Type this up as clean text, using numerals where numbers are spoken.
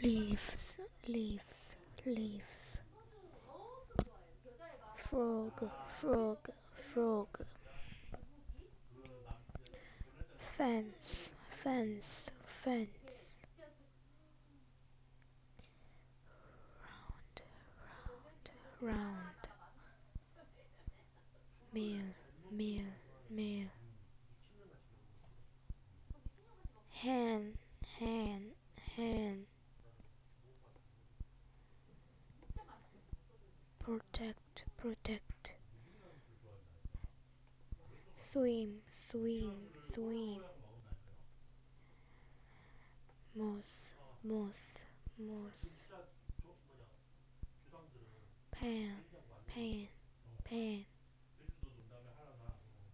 leaves, leaves, leaves. Frog, frog, frog. Fence, fence, fence. Round, round, round. Mill, mill, mill. Hen, hen, hen. Protect, protect. Swim, swim, swim. Moss, moss, moss. Pen, pen, pen.